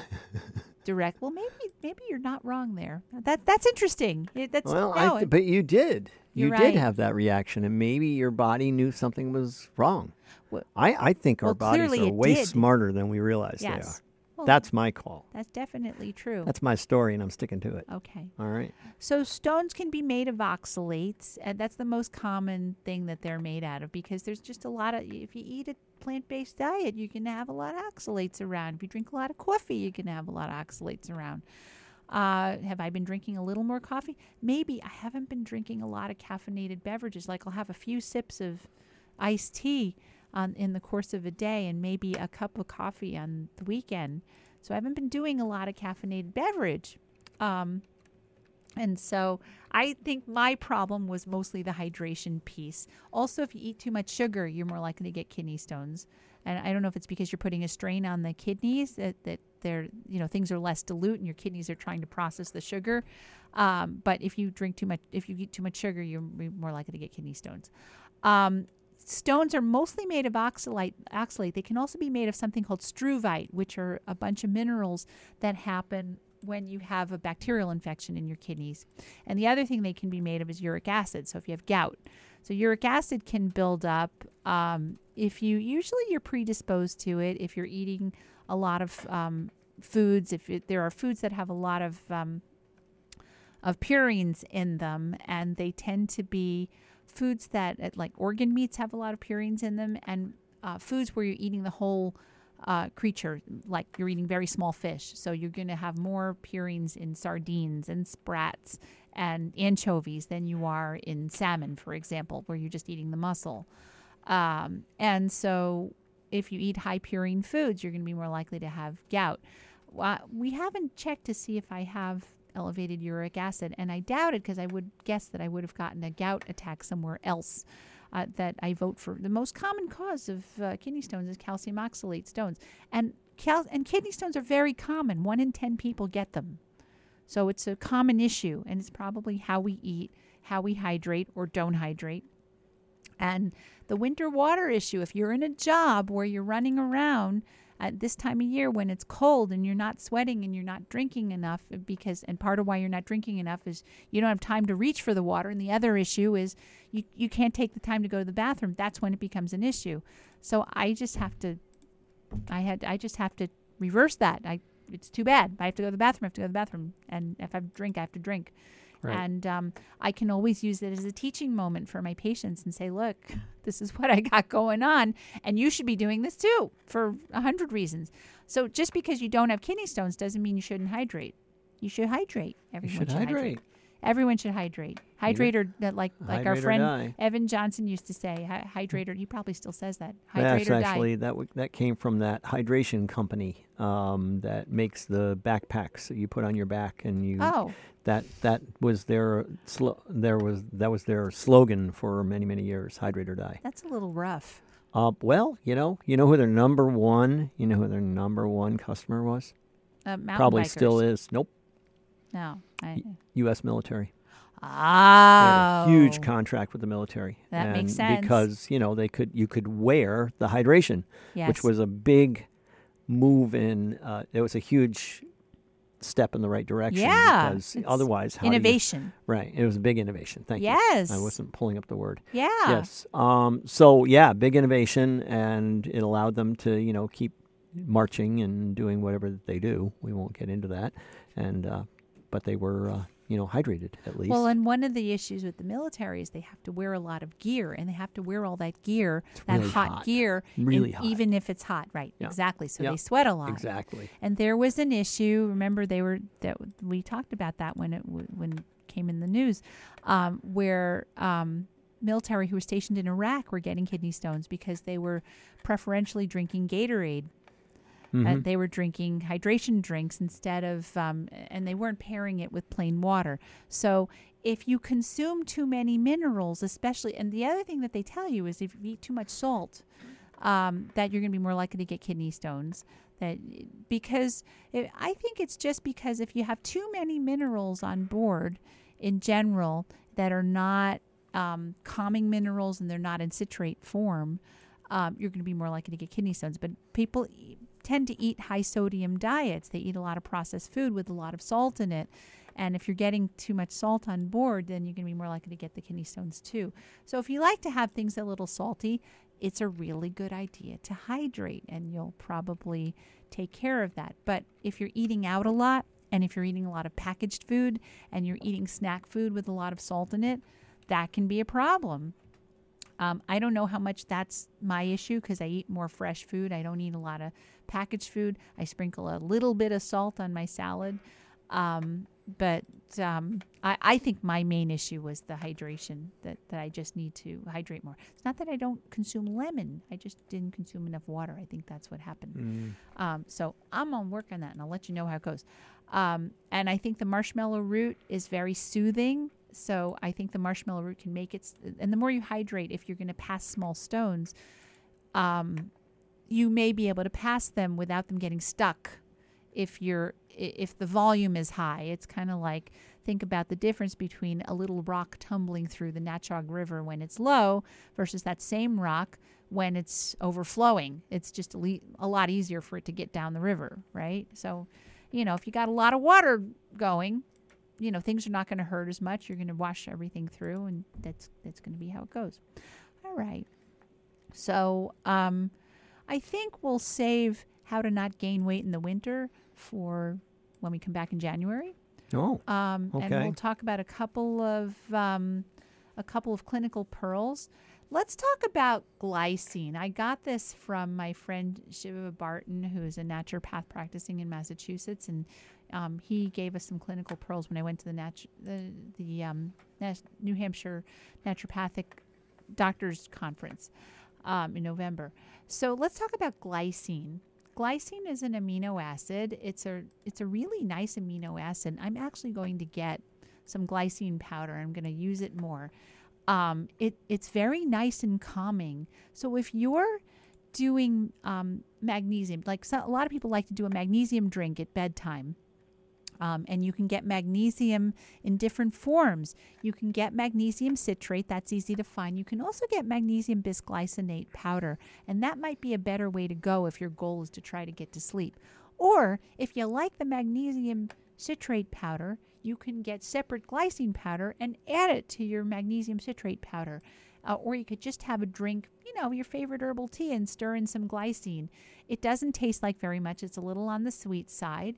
direct. Well, maybe maybe you're not wrong there. That that's interesting. It, that's
Well,
no,
I th- but you did. You
You're
did
right.
have that reaction, and maybe your body knew something was wrong.
Well-
I, I think our
well,
bodies
clearly
are
it
way
did.
smarter than we realize they are.
yes. Well,
That's my call.
that's definitely true.
That's my story, and I'm sticking to it.
Okay.
All right.
So stones can be made of oxalates, and that's the most common thing that they're made out of, because there's just a lot of, if you eat a plant-based diet, you can have a lot of oxalates around. If you drink a lot of coffee, you can have a lot of oxalates around. Uh, have I been drinking a little more coffee? Maybe. I haven't been drinking a lot of caffeinated beverages. Like I'll have a few sips of iced tea on, in the course of a day, and maybe a cup of coffee on the weekend. So I haven't been doing a lot of caffeinated beverage. Um, and so I think my problem was mostly the hydration piece. Also, if you eat too much sugar, you're more likely to get kidney stones. And I don't know if it's because you're putting a strain on the kidneys, that, that they're, you know, things are less dilute and your kidneys are trying to process the sugar. Um, but if you drink too much, if you eat too much sugar, you're more likely to get kidney stones. Um, Stones are mostly made of oxalate. oxalate. They can also be made of something called struvite, which are a bunch of minerals that happen when you have a bacterial infection in your kidneys. And the other thing they can be made of is uric acid. So if you have gout, so uric acid can build up um, if you, usually you're predisposed to it if you're eating a lot of um, foods, if it, there are foods that have a lot of um, of purines in them, and they tend to be foods that, uh, like organ meats, have a lot of purines in them, and uh, foods where you're eating the whole uh, creature, like you're eating very small fish. So you're going to have more purines in sardines and sprats and anchovies than you are in salmon, for example, where you're just eating the muscle. Um, and so if you eat high purine foods, you're going to be more likely to have gout. Uh, we haven't checked to see if I have elevated uric acid, and I doubt it, because I would guess that I would have gotten a gout attack somewhere else. Uh, that I vote for. The most common cause of uh, kidney stones is calcium oxalate stones, and cal- and kidney stones are very common. One in ten people get them, so it's a common issue, and it's probably how we eat, how we hydrate or don't hydrate, and the winter water issue. If you're in a job where you're running around at this time of year when it's cold and you're not sweating and you're not drinking enough, because, and part of why you're not drinking enough is you don't have time to reach for the water. And the other issue is you, you can't take the time to go to the bathroom. That's when it becomes an issue. So I just have to, I had, I just have to reverse that. I, it's too bad. I have to go to the bathroom. I have to go to the bathroom. And if I drink, I have to drink.
Right.
And um, I can always use it as a teaching moment for my patients and say, look, this is what I got going on, and you should be doing this too for a hundred reasons. So just because you don't have kidney stones doesn't mean you shouldn't hydrate. You should hydrate. Everyone
You should
should
hydrate.
hydrate. Everyone should hydrate. Hydrate or uh, like like our
Hydrate or
friend
die.
Evan Johnson used to say, hy- hydrate or he probably still says that. Hydrate
That's
or
actually
die.
that w- that came from that hydration company um, that makes the backpacks that you put on your back, and you
Oh,
that that was their slo- there was that was their slogan for many many years. Hydrate or die.
that's a little rough.
Uh, well, you know, you know who their number one, you know who their number one customer was.
Uh, mountain
Probably
bikers.
still is. Nope.
No. I,
U S military. They
oh.
had a huge contract with the military.
That
and
makes sense.
Because, you know, they could you could wear the hydration,
Yes.
which was a big move in uh, it was a huge step in the right direction.
Yeah,
Because
it's
otherwise how do you-
innovation.
right. It was a big innovation. Thank
Yes.
you. I wasn't pulling up the word.
Yeah.
Yes. Um, so yeah, big innovation, and it allowed them to, you know, keep marching and doing whatever that they do. We won't get into that. And uh, but they were uh, you know, hydrated at least.
Well, and one of the issues with the military is they have to wear a lot of gear, and they have to wear all that gear, that
really
hot,
hot.
gear,
Really
and
hot.
even if it's hot, right?
Yeah.
Exactly. So
Yeah.
they sweat a lot.
Exactly.
And there was an issue. Remember, they were that we talked about that when it w- when it came in the news, um, where um, military who were stationed in Iraq were getting kidney stones because they were preferentially drinking Gatorade. Uh,
Mhm.
they were drinking hydration drinks instead of, um, and they weren't pairing it with plain water. So if you consume too many minerals, especially, and the other thing that they tell you is if you eat too much salt, um, that you're going to be more likely to get kidney stones. That because it, I think it's just because if you have too many minerals on board in general that are not um, calming minerals and they're not in citrate form, um, you're going to be more likely to get kidney stones. But people e- tend to eat high sodium diets. They eat a lot of processed food with a lot of salt in it. And if you're getting too much salt on board, then you're going to be more likely to get the kidney stones too. So if you like to have things a little salty, it's a really good idea to hydrate, and you'll probably take care of that. But if you're eating out a lot, and if you're eating a lot of packaged food, and you're eating snack food with a lot of salt in it, that can be a problem. Um, I don't know how much that's my issue because I eat more fresh food. I don't eat a lot of packaged food. I sprinkle a little bit of salt on my salad. Um, but um, I, I think my main issue was the hydration, that, that I just need to hydrate more. It's not that I don't consume lemon. I just didn't consume enough water. I think that's what happened.
Mm.
Um, so I'm going to work on that, and I'll let you know how it goes. Um, and I think the marshmallow root is very soothing. So I think the marshmallow root can make it, and the more you hydrate, if you're going to pass small stones, um, you may be able to pass them without them getting stuck. If you're, i- if the volume is high, it's kind of like, think about the difference between a little rock tumbling through the Natchog River when it's low versus that same rock when it's overflowing. It's just a, le- a lot easier for it to get down the river, right? So, you know, if you got a lot of water going, you know, things are not going to hurt as much. You're going to wash everything through, and that's that's going to be how it goes. All right. So um, I think we'll save how to not gain weight in the winter for when we come back in January.
Oh.
Um, And
Okay.
we'll talk about a couple of um, a couple of clinical pearls. Let's talk about glycine. I got this from my friend Shiva Barton, who is a naturopath practicing in Massachusetts, and um, he gave us some clinical pearls when I went to the natu- the, the um, Nas- New Hampshire Naturopathic Doctors Conference um, in November. So let's talk about glycine. Glycine is an amino acid. It's a it's a really nice amino acid. I'm actually going to get some glycine powder. I'm going to use it more. Um, it it's very nice and calming. So if you're doing um, magnesium, like so, a lot of people like to do a magnesium drink at bedtime. Um, and you can get magnesium in different forms. You can get magnesium citrate. That's easy to find. You can also get magnesium bisglycinate powder. And that might be a better way to go if your goal is to try to get to sleep. Or if you like the magnesium citrate powder, you can get separate glycine powder and add it to your magnesium citrate powder. Uh, or you could just have a drink, you know, your favorite herbal tea and stir in some glycine. It doesn't taste like very much. It's a little on the sweet side.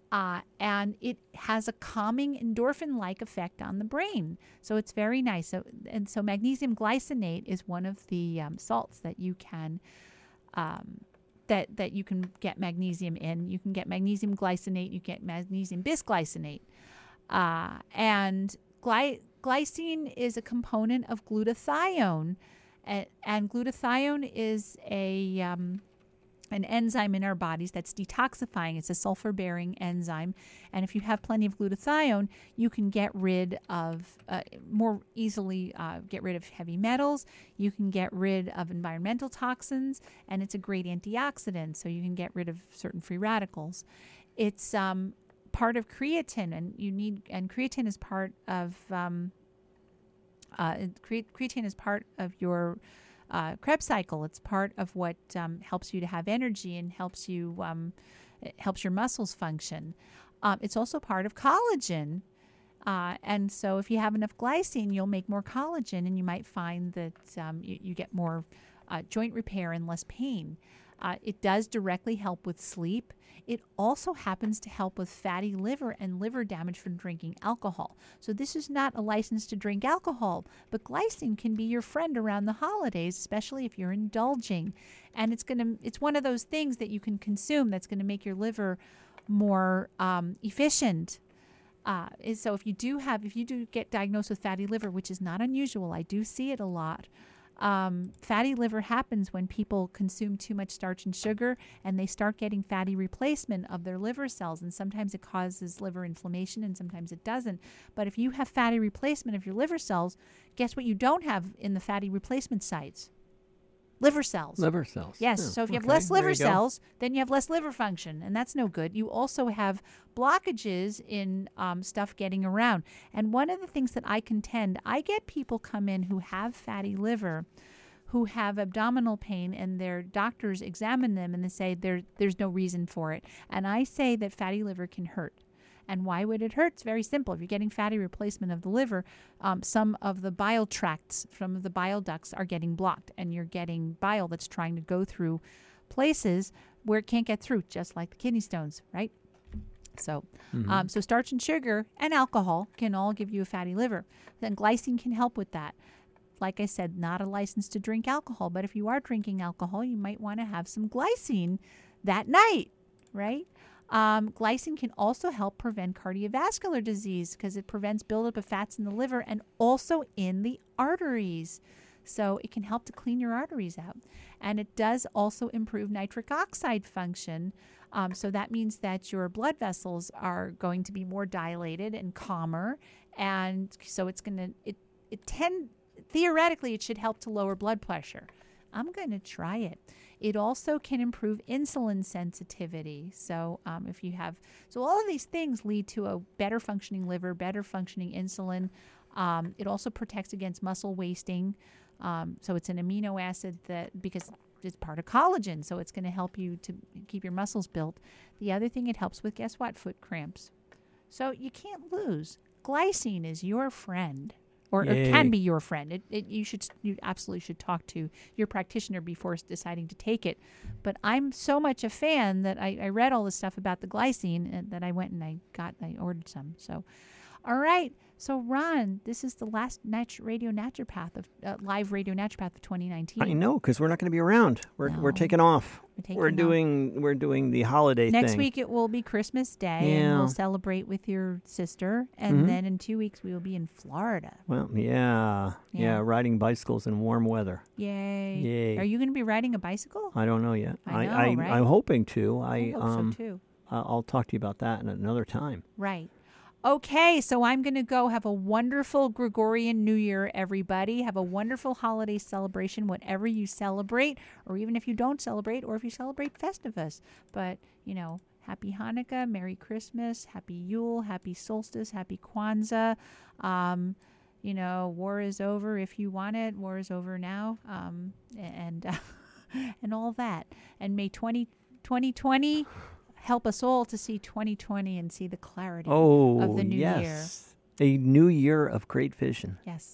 Uh, and it has a calming endorphin-like effect on the brain. So it's very nice. So, and so magnesium glycinate is one of the um, salts that you can um, that that you can get magnesium in. You can get magnesium glycinate. You get magnesium bisglycinate, uh, and gly- glycine is a component of glutathione, and, and glutathione is a um, an enzyme in our bodies that's detoxifying. It's a sulfur-bearing enzyme. And if you have plenty of glutathione, you can get rid of, uh, more easily uh, get rid of heavy metals. You can get rid of environmental toxins, and it's a great antioxidant, so you can get rid of certain free radicals. It's um, part of creatine, and you need, and creatine is part of, um, uh, cre- creatine is part of your Uh, Krebs cycle. It's part of what um, helps you to have energy and helps you um, it helps your muscles function. Um, it's also part of collagen, uh, and so if you have enough glycine, you'll make more collagen, and you might find that um, you, you get more uh, joint repair and less pain. Uh, it does directly help with sleep. It also happens to help with fatty liver and liver damage from drinking alcohol. So this is not a license to drink alcohol, but glycine can be your friend around the holidays, especially if you're indulging. And it's going to it's one of those things that you can consume that's going to make your liver more um, efficient. Uh, so if you do have if you do get diagnosed with fatty liver, which is not unusual, I do see it a lot. Um, fatty liver happens when people consume too much starch and sugar, and they start getting fatty replacement of their liver cells. And sometimes it causes liver inflammation, and sometimes it doesn't. But if you have fatty replacement of your liver cells, guess what you don't have in the fatty replacement sites? Liver cells.
Liver cells.
Yes.
Yeah,
So if you have
okay,
less liver
there you go.
cells, then you have less liver function, and that's no good. You also have blockages in um, stuff getting around. And one of the things that I contend, I get people come in who have fatty liver, who have abdominal pain, and their doctors examine them and they say there there's no reason for it. And I say that fatty liver can hurt. And why would it hurt? It's very simple. If you're getting fatty replacement of the liver, um, some of the bile tracts from the bile ducts are getting blocked, and you're getting bile that's trying to go through places where it can't get through, just like the kidney stones, right? So,
Mm-hmm.
um, so starch and sugar and alcohol can all give you a fatty liver. Then glycine can help with that. Like I said, not a license to drink alcohol, but if you are drinking alcohol, you might want to have some glycine that night, right? Um, glycine can also help prevent cardiovascular disease because it prevents buildup of fats in the liver and also in the arteries. So it can help to clean your arteries out. And it does also improve nitric oxide function. Um, so that means that your blood vessels are going to be more dilated and calmer. And so it's going to, it, it tend, theoretically, it should help to lower blood pressure. I'm going to try it. It also can improve insulin sensitivity. So um, if you have, so all of these things lead to a better functioning liver, better functioning insulin. Um, it also protects against muscle wasting. Um, so it's an amino acid that, because it's part of collagen, so it's going to help you to keep your muscles built. The other thing it helps with, guess what? Foot cramps. So you can't lose. Glycine is your friend. Or, or
Yay.
can be your friend. It, it, you should, you absolutely should talk to your practitioner before deciding to take it. But I'm so much a fan that I, I read all this stuff about the glycine and that I went and I got, I ordered some. So, all right. So Ron, this is the last nat- radio naturopath of uh, live radio naturopath of twenty nineteen.
I know, because we're not going to be around. We're
No.
we're taking off.
We're taking
we're
off.
doing we're doing the holiday
Next
thing.
week it will be Christmas Day, and
Yeah.
we'll celebrate with your sister. And
Mhm.
then in two weeks we will be in Florida.
Well, yeah, yeah,
Yeah.
riding bicycles in warm weather.
Yay!
Yay.
Are you going to be riding a bicycle?
I don't know yet.
I know,
I,
right?
I'm hoping to.
I
I
hope
um
so too.
uh, I'll talk to you about that in another time.
Right. Okay, so I'm going to go. Have a wonderful Gregorian New Year, everybody. Have a wonderful holiday celebration, whatever you celebrate, or even if you don't celebrate, or if you celebrate Festivus. But, you know, happy Hanukkah, Merry Christmas, Happy Yule, Happy Solstice, Happy Kwanzaa. Um, you know, war is over if you want it. War is over now, um, and uh, and all that. And may twenty twenty help us all to see twenty twenty and see the clarity
Oh,
of the new year.
yes. A new year of great vision.
Yes.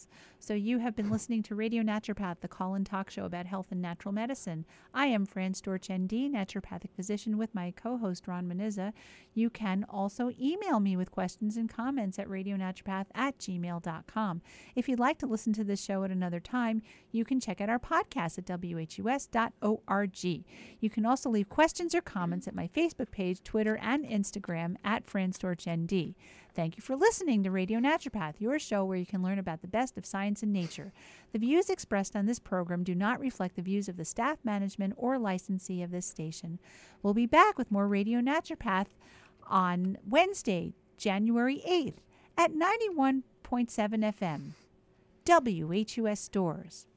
So you have been listening to Radio Naturopath, the call-in talk show about health and natural medicine. I am Fran Storch, N D, naturopathic physician, with my co-host Ron Manizza. You can also email me with questions and comments at radionaturopath at gmail dot com. If you'd like to listen to this show at another time, you can check out our podcast at w h u s dot org. You can also leave questions or comments at my Facebook page, Twitter, and Instagram at Fran Storch, N D. Thank you for listening to Radio Naturopath, your show where you can learn about the best of science and nature. The views expressed on this program do not reflect the views of the staff, management, or licensee of this station. We'll be back with more Radio Naturopath on Wednesday, January eighth at ninety-one point seven F M, W H U S Stores.